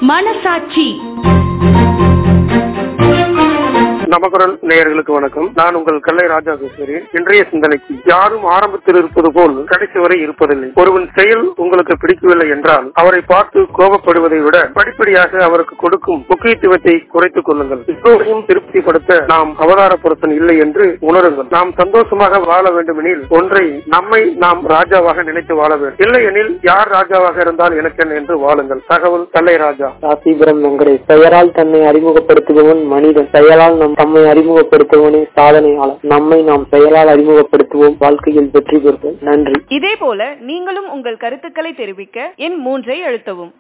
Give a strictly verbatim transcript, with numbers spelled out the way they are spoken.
மனசாட்சி. நமக்குரல் நேயர்களுக்கு வணக்கம். நான் உங்கள் கல்லை ராஜா பேசுகிறேன். இன்றைய சிந்தனைக்கு, யாரும் ஆரம்பத்தில் இருப்பது போல் கடைசி வரை இருப்பதில்லை. ஒருவன் செயல் உங்களுக்கு பிடிக்கவில்லை என்றால் அவரை பார்த்து கோபப்படுவதை விட படிப்படியாக அவருக்கு கொடுக்கும் முக்கியத்துவத்தை குறைத்துக் கொள்ளுங்கள். எல்லோரையும் திருப்திப்படுத்த நாம் அவதார புருஷன் இல்லை என்று உணருங்கள். நாம் சந்தோஷமாக வாழ வேண்டுமெனில் ஒன்றை நம்மை நாம் ராஜாவாக நினைத்து வாழ வேண்டும். இல்லை எனில் யார் ராஜாவாக இருந்தால் எனக்கு என்று வாழுங்கள். தகவல் கல்லை ராஜா. ராசிபுரம் வெங்கடேஷ். பெயரால் தன்னை அறிமுகப்படுத்துபவன் மனிதன், செயலால் நம் நம்மை அறிமுகப்படுத்துவனே சாதனையாளர். நம்மை நாம் செயலால் அறிமுகப்படுத்துவோம், வாழ்க்கையில் வெற்றி பெறுவோம். நன்றி. இதே போல நீங்களும் உங்கள் கருத்துக்களை தெரிவிக்க எண் மூன்றை அழுத்தவும்.